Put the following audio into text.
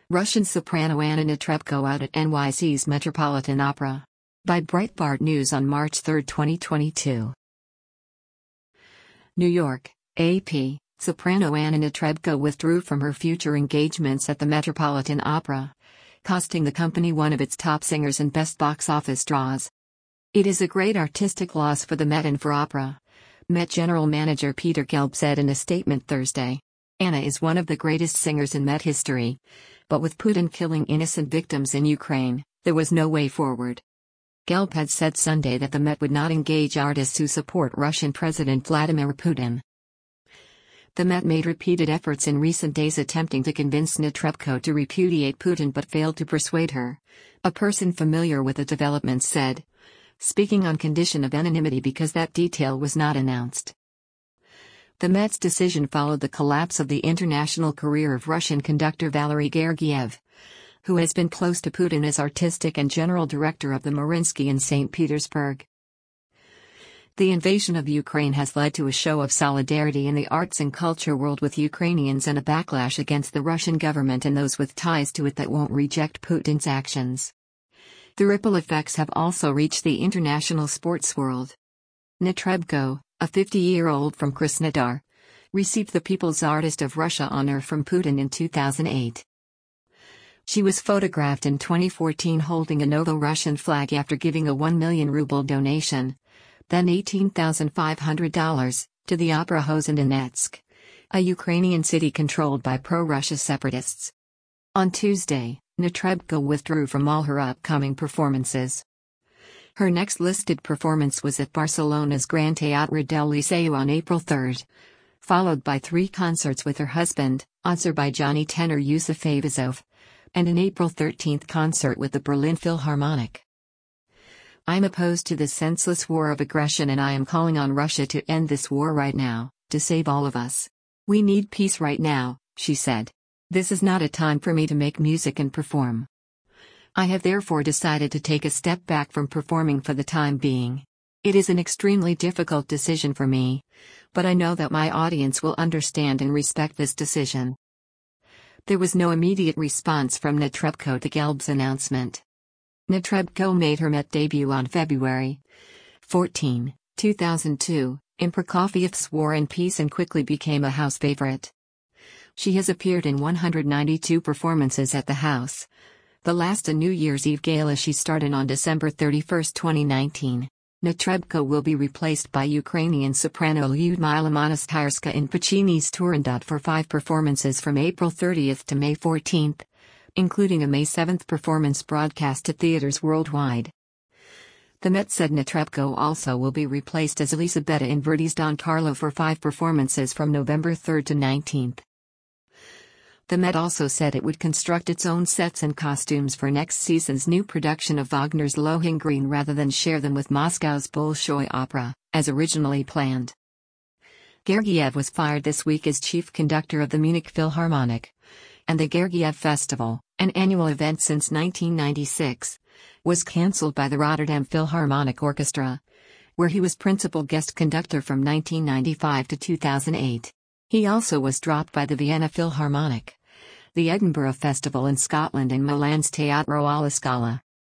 Russian soprano Anna Netrebko out at NYC's Metropolitan Opera. By Breitbart News on March 3, 2022. New York, AP. Soprano Anna Netrebko withdrew from her future engagements at the Metropolitan Opera, costing the company one of its top singers and best box office draws. It is a great artistic loss for the Met and for opera, Met General Manager Peter Gelb said in a statement Thursday. Anna is one of the greatest singers in Met history, but with Putin killing innocent victims in Ukraine, there was no way forward. Gelb had said Sunday that the Met would not engage artists who support Russian President Vladimir Putin. The Met made repeated efforts in recent days attempting to convince Netrebko to repudiate Putin but failed to persuade her, a person familiar with the developments said, speaking on condition of anonymity because that detail was not announced. The Met's decision followed the collapse of the international career of Russian conductor Valery Gergiev, who has been close to Putin as artistic and general director of the Mariinsky in St. Petersburg. The invasion of Ukraine has led to a show of solidarity in the arts and culture world with Ukrainians and a backlash against the Russian government and those with ties to it that won't reject Putin's actions. The ripple effects have also reached the international sports world. Netrebko, a 50-year-old from Krasnodar, received the People's Artist of Russia honor from Putin in 2008. She was photographed in 2014 holding a Novo-Russian flag after giving a 1 million ruble donation, then $18,500, to the opera Hostinetsk, a Ukrainian city controlled by pro-Russia separatists. On Tuesday, Netrebko withdrew from all her upcoming performances. Her next listed performance was at Barcelona's Gran Teatre del Liceu on April 3, followed by 3 concerts with her husband, Azerbaijani tenor Yusuf Ayvazov, and an April 13 concert with the Berlin Philharmonic. I'm opposed to this senseless war of aggression and I am calling on Russia to end this war right now, to save all of us. We need peace right now, she said. This is not a time for me to make music and perform. I have therefore decided to take a step back from performing for the time being. It is an extremely difficult decision for me, but I know that my audience will understand and respect this decision. There was no immediate response from Netrebko to Gelb's announcement. Netrebko made her Met debut on February 14, 2002, in Prokofiev's War and Peace and quickly became a house favorite. She has appeared in 192 performances at the house, the last a New Year's Eve gala she started on December 31, 2019. Netrebko will be replaced by Ukrainian soprano Lyudmila Monastyrska in Puccini's Turandot for 5 performances from April 30 to May 14, including a May 7 performance broadcast to theaters worldwide. The Met said Netrebko also will be replaced as Elisabetta in Verdi's Don Carlo for 5 performances from November 3 to 19. The Met also said it would construct its own sets and costumes for next season's new production of Wagner's Lohengrin rather than share them with Moscow's Bolshoi Opera, as originally planned. Gergiev was fired this week as chief conductor of the Munich Philharmonic, and the Gergiev Festival, an annual event since 1996, was cancelled by the Rotterdam Philharmonic Orchestra, where he was principal guest conductor from 1995 to 2008. He also was dropped by the Vienna Philharmonic, the Edinburgh Festival in Scotland and Milan's Teatro alla Scala.